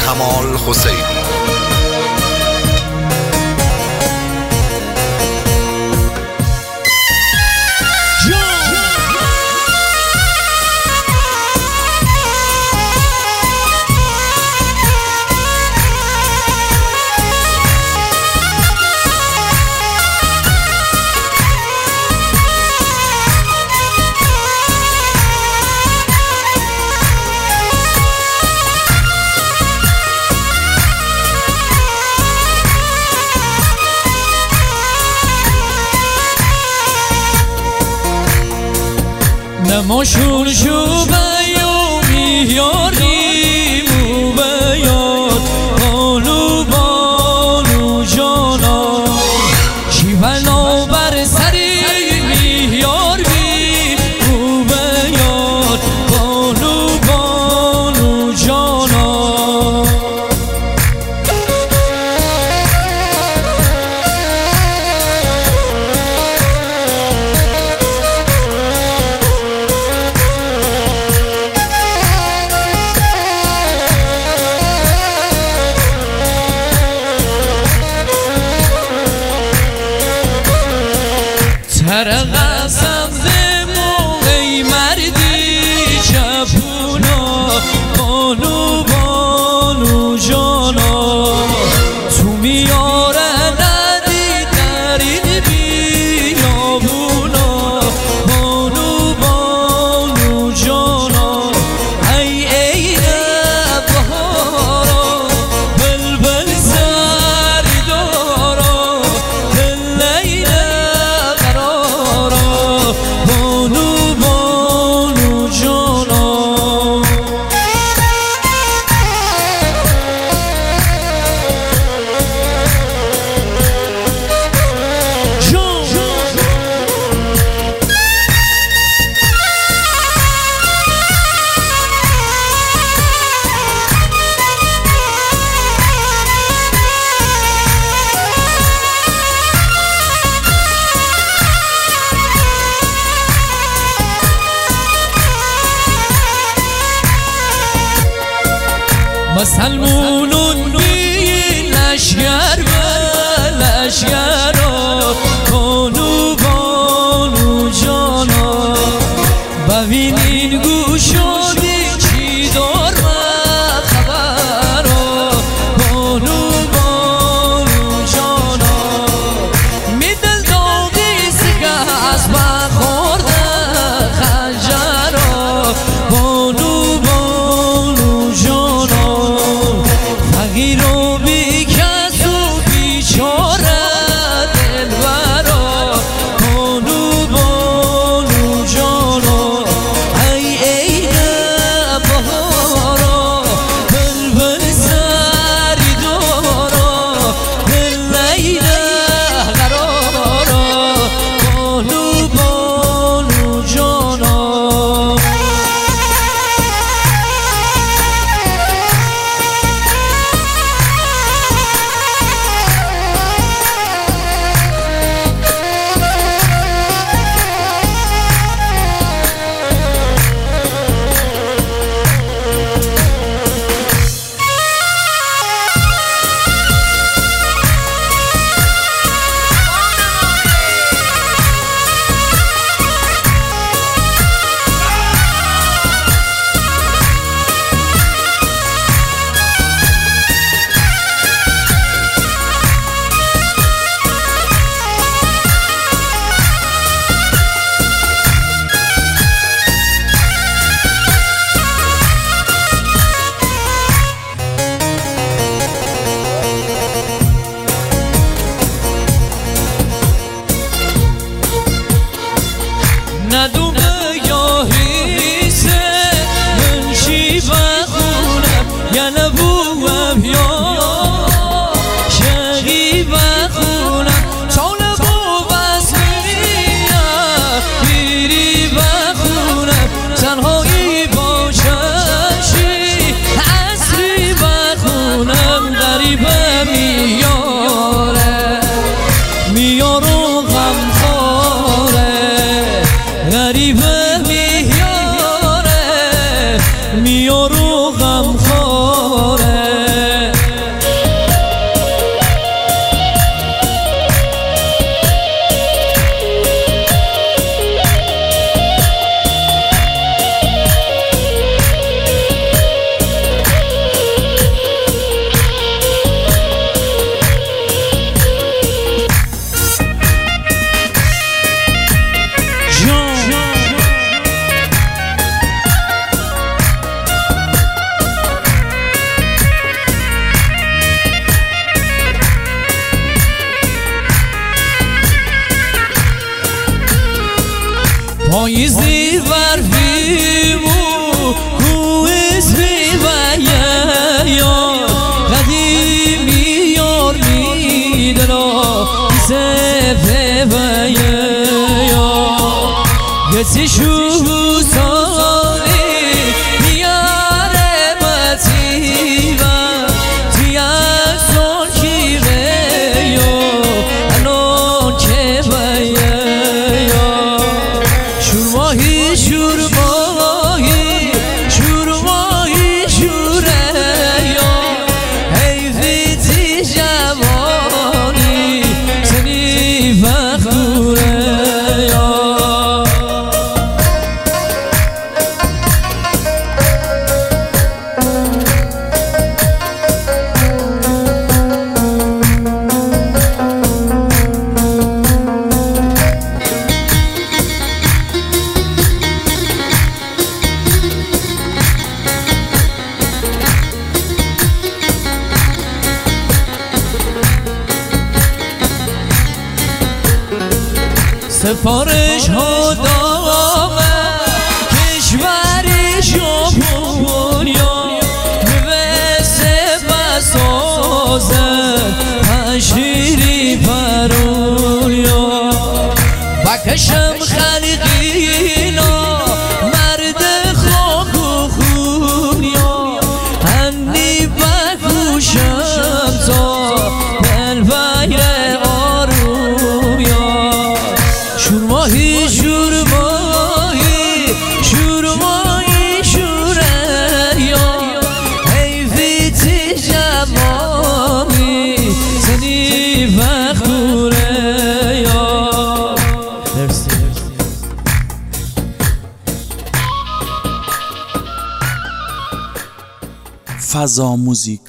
کمال حسینی. نماشون شو بیومی یاری مو بیاد بانو بانو جانا چی بنا بر سری میار بی مو بیاد بانو بانو جانا ترقه سبزه موقعی مردی چپونا بانو بانو جانا تو میاره ندی درین بیابونا بانو بانو جانا ای عین بهارا بلبل سری دارا دل بانو بانو جانا مسلمونون بی لشگر و لشگرا بانو بانو جانا ببینین گوشادی چی دار و خبرا بانو بانو جانا می دل داغی سکه از بخورده خنجرا بانو بانو جانا فقیر و بی کس و بیچاره دلبرا بانو بانو جانا ای عین کسی شو سالی میاره متیبا تیان سون کی ویو انون که بایا شورماهی شورماهی شورماهی شوریا حیفیتی جوانی سنی فخوره سفارش ها دامه کشوری ژاپنیا نوسته بسازد پشیری پرونیا بکشم خلقینا مرد خاک و خونیا هنی بکوشم تا دلبیر شورماهی شورماهی شورماهی شوریا حیفیتی جوانی سنی فخوره یا فضا موزیک